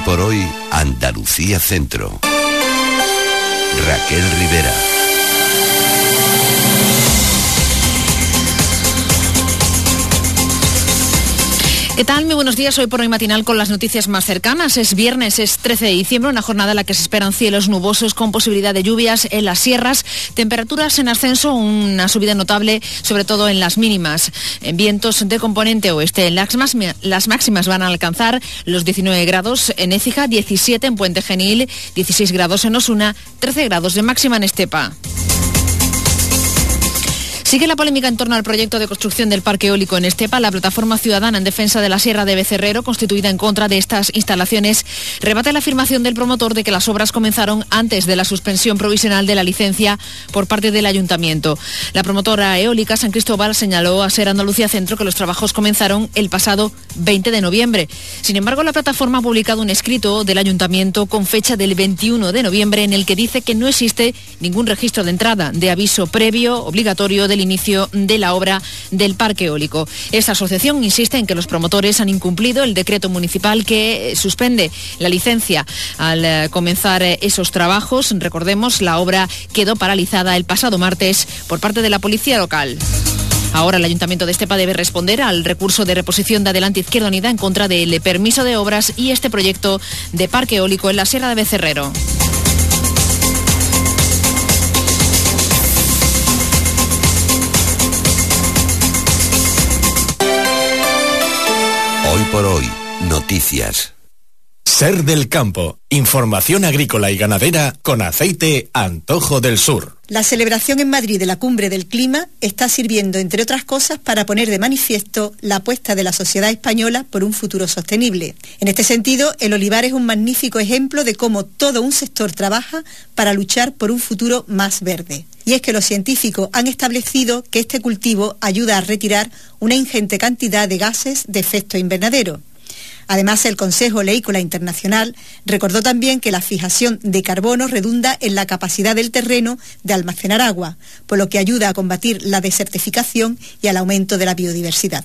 por hoy, Andalucía Centro. Raquel Rivera. ¿Qué tal? Muy buenos días. Hoy por hoy matinal con las noticias más cercanas. Es viernes, es 13 de diciembre, una jornada en la que se esperan cielos nubosos con posibilidad de lluvias en las sierras, temperaturas en ascenso, una subida notable, sobre todo en las mínimas. En vientos de componente oeste, las máximas van a alcanzar los 19 grados en Écija, 17 en Puente Genil, 16 grados en Osuna, 13 grados de máxima en Estepa. Sigue la polémica en torno al proyecto de construcción del parque eólico en Estepa. La plataforma ciudadana en defensa de la Sierra de Becerrero, constituida en contra de estas instalaciones, rebate la afirmación del promotor de que las obras comenzaron antes de la suspensión provisional de la licencia por parte del ayuntamiento. La promotora eólica San Cristóbal señaló a Ser Andalucía Centro que los trabajos comenzaron el pasado 20 de noviembre. Sin embargo, la plataforma ha publicado un escrito del ayuntamiento con fecha del 21 de noviembre en el que dice que no existe ningún registro de entrada de aviso previo obligatorio del inicio de la obra del parque eólico. Esta asociación insiste en que los promotores han incumplido el decreto municipal que suspende la licencia al comenzar esos trabajos. Recordemos, la obra quedó paralizada el pasado martes por parte de la policía local. Ahora el Ayuntamiento de Estepa debe responder al recurso de reposición de Adelante Izquierda Unida en contra del permiso de obras y este proyecto de parque eólico en la Sierra de Becerrero. Hoy por hoy, noticias. Ser del Campo, información agrícola y ganadera con aceite Antojo del Sur. La celebración en Madrid de la Cumbre del Clima está sirviendo, entre otras cosas, para poner de manifiesto la apuesta de la sociedad española por un futuro sostenible. En este sentido, el olivar es un magnífico ejemplo de cómo todo un sector trabaja para luchar por un futuro más verde. Y es que los científicos han establecido que este cultivo ayuda a retirar una ingente cantidad de gases de efecto invernadero. Además, el Consejo Oleícola Internacional recordó también que la fijación de carbono redunda en la capacidad del terreno de almacenar agua, por lo que ayuda a combatir la desertificación y al aumento de la biodiversidad.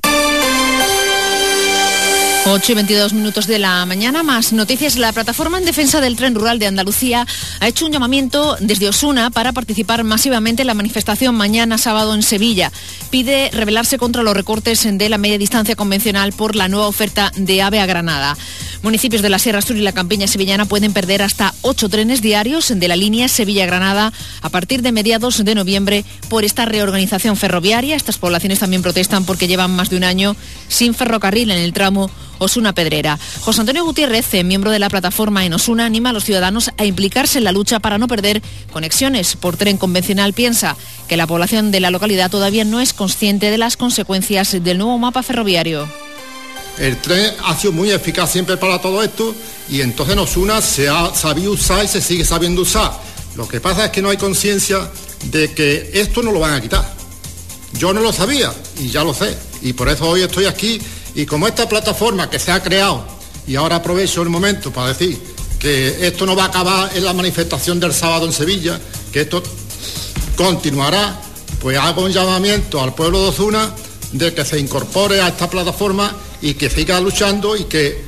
8:22 de la mañana, más noticias. La plataforma en defensa del tren rural de Andalucía ha hecho un llamamiento desde Osuna para participar masivamente en la manifestación mañana sábado en Sevilla. Pide rebelarse contra los recortes de la media distancia convencional por la nueva oferta de AVE a Granada. Municipios de la Sierra Sur y la Campiña sevillana pueden perder hasta 8 trenes diarios de la línea Sevilla-Granada a partir de mediados de noviembre por esta reorganización ferroviaria. Estas poblaciones también protestan porque llevan más de un año sin ferrocarril en el tramo Osuna-Pedrera. José Antonio Gutiérrez, miembro de la plataforma en Osuna, anima a los ciudadanos a implicarse en la lucha para no perder conexiones por tren convencional. Piensa que la población de la localidad todavía no es consciente de las consecuencias del nuevo mapa ferroviario. El tren ha sido muy eficaz siempre para todo esto y entonces en Osuna se ha sabido usar y se sigue sabiendo usar. Lo que pasa es que no hay conciencia de que esto no lo van a quitar. Yo no lo sabía y ya lo sé y por eso hoy estoy aquí. Y como esta plataforma que se ha creado, y ahora aprovecho el momento para decir que esto no va a acabar en la manifestación del sábado en Sevilla, que esto continuará, pues hago un llamamiento al pueblo de Osuna de que se incorpore a esta plataforma y que siga luchando y que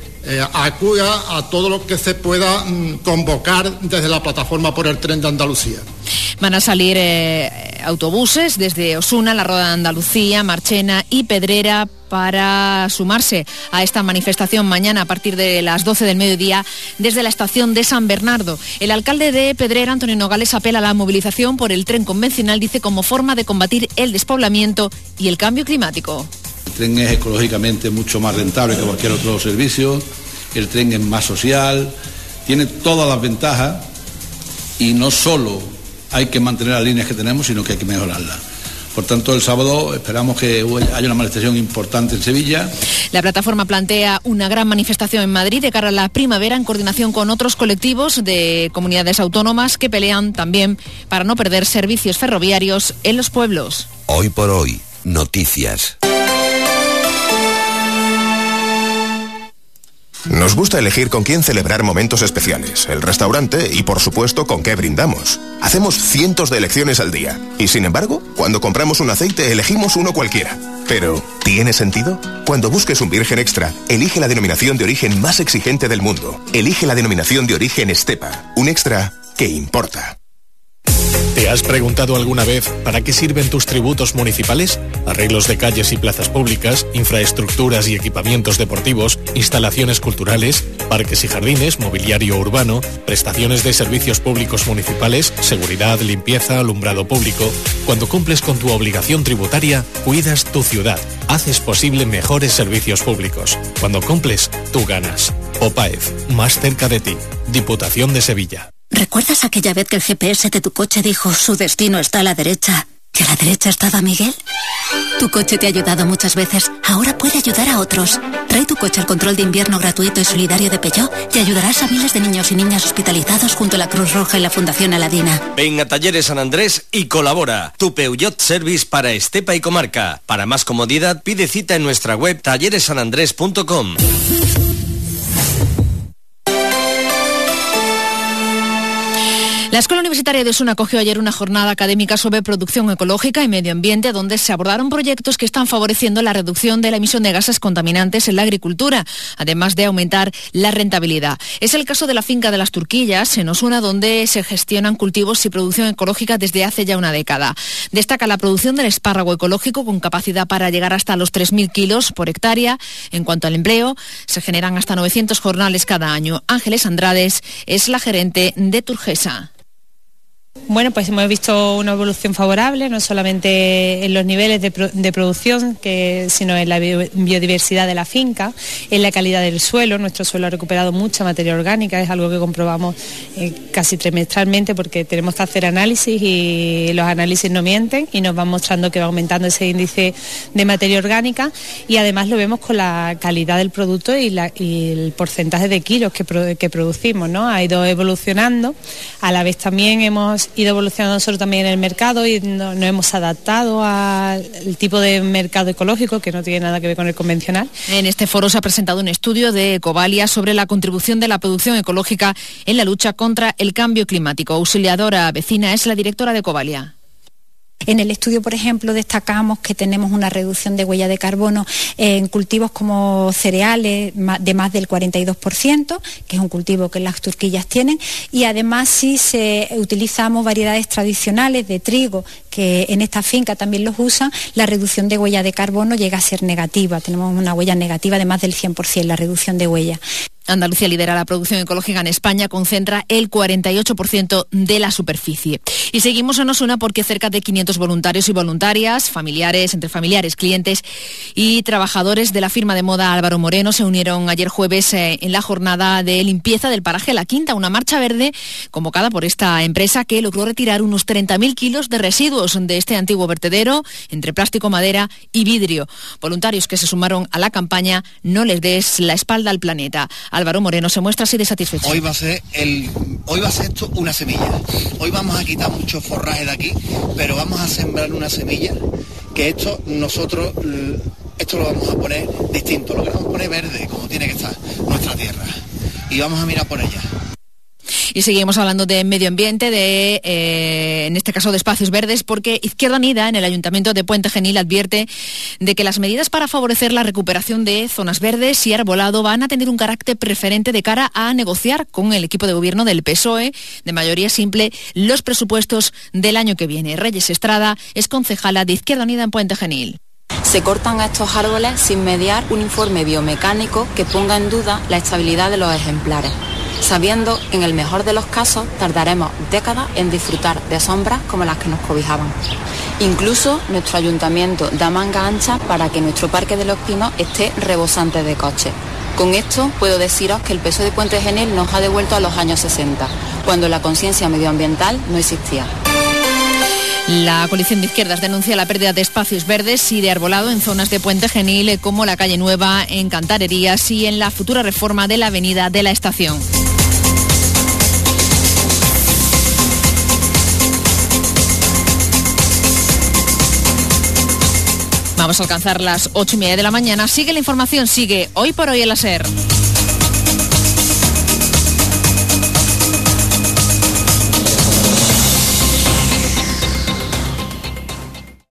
acuda a todo lo que se pueda convocar desde la plataforma por el tren de Andalucía. Van a salir autobuses desde Osuna, La Roda de Andalucía, Marchena y Pedrera para sumarse a esta manifestación mañana a partir de las 12 del mediodía desde la estación de San Bernardo. El alcalde de Pedrera, Antonio Nogales, apela a la movilización por el tren convencional, dice, como forma de combatir el despoblamiento y el cambio climático. El tren es ecológicamente mucho más rentable que cualquier otro servicio, el tren es más social, tiene todas las ventajas y no solo hay que mantener las líneas que tenemos, sino que hay que mejorarlas. Por tanto, el sábado esperamos que haya una manifestación importante en Sevilla. La plataforma plantea una gran manifestación en Madrid de cara a la primavera en coordinación con otros colectivos de comunidades autónomas que pelean también para no perder servicios ferroviarios en los pueblos. Hoy por hoy, noticias. Nos gusta elegir con quién celebrar momentos especiales, el restaurante y, por supuesto, con qué brindamos. Hacemos cientos de elecciones al día y, sin embargo, cuando compramos un aceite elegimos uno cualquiera. Pero, ¿tiene sentido? Cuando busques un virgen extra, elige la denominación de origen más exigente del mundo. Elige la denominación de origen Estepa, un extra que importa. ¿Te has preguntado alguna vez para qué sirven tus tributos municipales? Arreglos de calles y plazas públicas, infraestructuras y equipamientos deportivos, instalaciones culturales, parques y jardines, mobiliario urbano, prestaciones de servicios públicos municipales, seguridad, limpieza, alumbrado público. Cuando cumples con tu obligación tributaria, cuidas tu ciudad, haces posible mejores servicios públicos. Cuando cumples, tú ganas. OPAEF, más cerca de ti. Diputación de Sevilla. ¿Recuerdas aquella vez que el GPS de tu coche dijo su destino está a la derecha y a la derecha estaba Miguel? Tu coche te ha ayudado muchas veces, ahora puede ayudar a otros. Trae tu coche al control de invierno gratuito y solidario de Peugeot y ayudarás a miles de niños y niñas hospitalizados junto a la Cruz Roja y la Fundación Aladina. Ven a Talleres San Andrés y colabora. Tu Peugeot Service para Estepa y comarca. Para más comodidad, pide cita en nuestra web talleressanandres.com. La Escuela Universitaria de Osuna acogió ayer una jornada académica sobre producción ecológica y medio ambiente, donde se abordaron proyectos que están favoreciendo la reducción de la emisión de gases contaminantes en la agricultura, además de aumentar la rentabilidad. Es el caso de la finca de las Turquillas, en Osuna, donde se gestionan cultivos y producción ecológica desde hace ya una década. Destaca la producción del espárrago ecológico, con capacidad para llegar hasta los 3.000 kilos por hectárea. En cuanto al empleo, se generan hasta 900 jornales cada año. Ángeles Andrades es la gerente de Turgesa. Bueno, pues hemos visto una evolución favorable, no solamente en los niveles de producción, sino en la biodiversidad de la finca, en la calidad del suelo. Nuestro suelo ha recuperado mucha materia orgánica, es algo que comprobamos casi trimestralmente, porque tenemos que hacer análisis y los análisis no mienten y nos van mostrando que va aumentando ese índice de materia orgánica, y además lo vemos con la calidad del producto y el porcentaje de kilos que producimos, ¿no? Ha ido evolucionando. A la vez también hemos ido evolucionando nosotros también en el mercado y nos hemos adaptado al tipo de mercado ecológico, que no tiene nada que ver con el convencional. En este foro se ha presentado un estudio de Ecovalia sobre la contribución de la producción ecológica en la lucha contra el cambio climático. Auxiliadora Vecina es la directora de Ecovalia. En el estudio, por ejemplo, destacamos que tenemos una reducción de huella de carbono en cultivos como cereales de más del 42%, que es un cultivo que las turquillas tienen, y además si utilizamos variedades tradicionales de trigo, que en esta finca también los usan, la reducción de huella de carbono llega a ser negativa. Tenemos una huella negativa de más del 100%, la reducción de huella. Andalucía lidera la producción ecológica en España, concentra el 48% de la superficie. Y seguimos en Osuna porque cerca de 500 voluntarios y voluntarias, entre familiares, clientes y trabajadores de la firma de moda Álvaro Moreno se unieron ayer jueves en la jornada de limpieza del paraje La Quinta, una marcha verde convocada por esta empresa que logró retirar unos 30.000 kilos de residuos de este antiguo vertedero entre plástico, madera y vidrio. Voluntarios que se sumaron a la campaña No les des la espalda al planeta. Álvaro Moreno se muestra así de satisfecho. Hoy va a ser esto una semilla. Hoy vamos a quitar mucho forraje de aquí, pero vamos a sembrar una semilla que esto lo vamos a poner distinto, lo que vamos a poner verde, como tiene que estar nuestra tierra. Y vamos a mirar por ella. Y seguimos hablando de medio ambiente, en este caso de espacios verdes, porque Izquierda Unida en el Ayuntamiento de Puente Genil advierte de que las medidas para favorecer la recuperación de zonas verdes y arbolado van a tener un carácter preferente de cara a negociar con el equipo de gobierno del PSOE, de mayoría simple, los presupuestos del año que viene. Reyes Estrada es concejala de Izquierda Unida en Puente Genil. Se cortan a estos árboles sin mediar un informe biomecánico que ponga en duda la estabilidad de los ejemplares, sabiendo, en el mejor de los casos, tardaremos décadas en disfrutar de sombras como las que nos cobijaban. Incluso nuestro ayuntamiento da manga ancha para que nuestro Parque de los Pinos esté rebosante de coches. Con esto puedo deciros que el PSOE de Puente Genil nos ha devuelto a los años 60, cuando la conciencia medioambiental no existía. La coalición de izquierdas denuncia la pérdida de espacios verdes y de arbolado en zonas de Puente Genil, como la Calle Nueva, en Cantarerías y en la futura reforma de la Avenida de la Estación. Vamos a alcanzar las 8:30 de la mañana. Sigue la información, sigue Hoy por Hoy en la SER.